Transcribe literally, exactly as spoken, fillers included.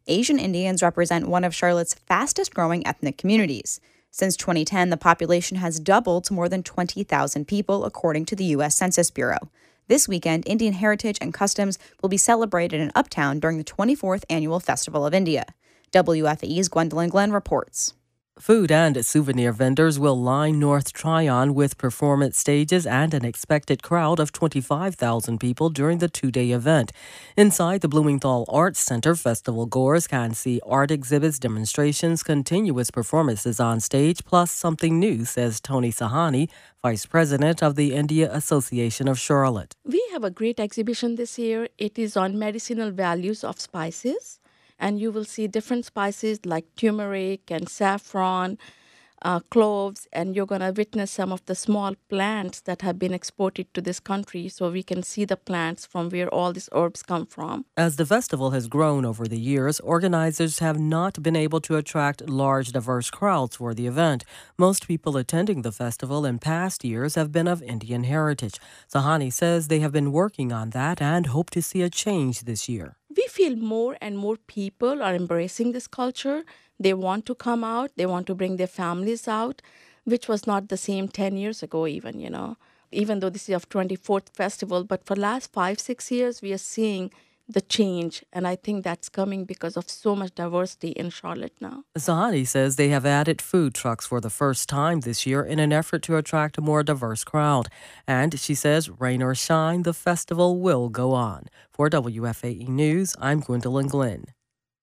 Asian Indians represent one of Charlotte's fastest growing ethnic communities. Since twenty ten, the population has doubled to more than twenty thousand people, according to the U S Census Bureau. This weekend, Indian heritage and customs will be celebrated in Uptown during the twenty-fourth Annual Festival of India. W F A E's Gwendolyn Glenn reports. Food and souvenir vendors will line North Tryon with performance stages and an expected crowd of twenty-five thousand people during the two-day event. Inside the Blumenthal Arts Center, festival goers can see art exhibits, demonstrations, continuous performances on stage, plus something new, says Tony Sahani, Vice President of the India Association of Charlotte. We have a great exhibition this year. It is on medicinal values of spices. And you will see different spices like turmeric and saffron, uh, cloves, and you're going to witness some of the small plants that have been exported to this country so we can see the plants from where all these herbs come from. As the festival has grown over the years, organizers have not been able to attract large, diverse crowds for the event. Most people attending the festival in past years have been of Indian heritage. Sahani says they have been working on that and hope to see a change this year. We feel more and more people are embracing this culture. They want to come out. They want to bring their families out, which was not the same ten years ago even, you know. Even though this is our twenty-fourth festival, but for the last five, six years, we are seeing the change. And I think that's coming because of so much diversity in Charlotte now. Sahani says they have added food trucks for the first time this year in an effort to attract a more diverse crowd. And she says, rain or shine, the festival will go on. For W F A E News, I'm Gwendolyn Glenn.